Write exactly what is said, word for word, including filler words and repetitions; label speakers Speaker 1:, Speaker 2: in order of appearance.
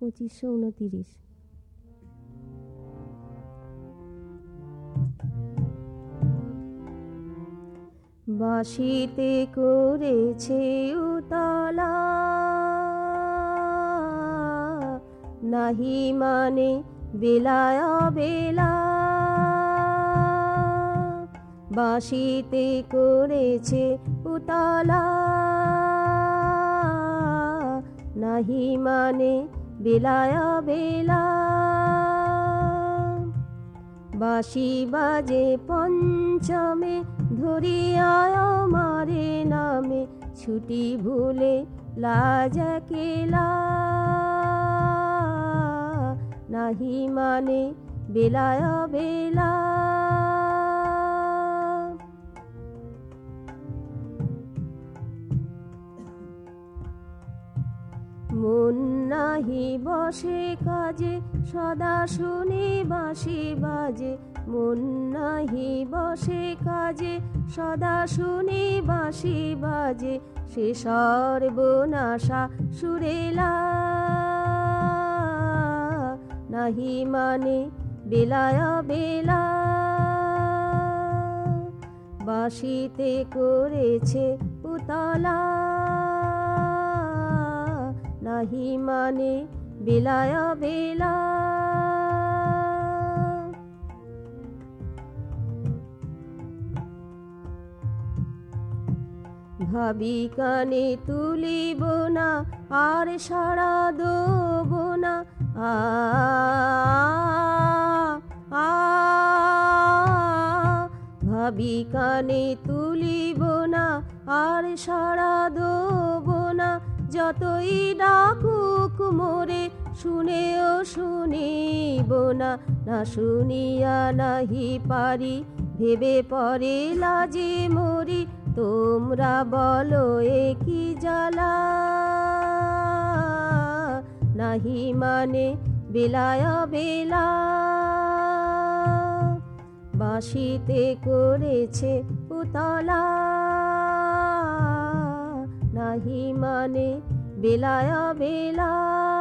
Speaker 1: পঁচিশশো উনতিরিশ। বাঁশিতে করেছে উতলা, নাহি মানে বেলায় বেলা। বাঁশিতে করেছে উতলা, নাহি মানে বেলায় বেলা। বাঁশি বাজে পঞ্চমে, ধরিয়ায় মারে নামে, ছুটি ভুলে লাজ কেলা। নাহি মানে বেলায় বেলা। মন নাহি বসে কাজে, সদা শুনি বাঁশি বাজে। মন নাহি বসে কাজে, সদা শুনি বাঁশি বাজে। সে সর্বনাশা সুরেলা, নাহি মানে বেলায় বেলা। বাঁশিতে করেছে উতলা, নাহি মানে বেলায় বেলা। ভাবি কানে তুলিব না, আর সাড়া দেব না। আ আ ভাবি কানে তুলিব না, আর সাড়া দেব না। যতই ডাকুক মোরে, শুনেও শুনিব না। না শুনিয়া নাহি পারি, ভেবে পরে লাজে মরি। তোমরা বলো এ কি জ্বালা, নাহি মানে বেলায় বেলা। বাঁশিতে করেছে উতলা, নাহি মানে বেলায় বেলা।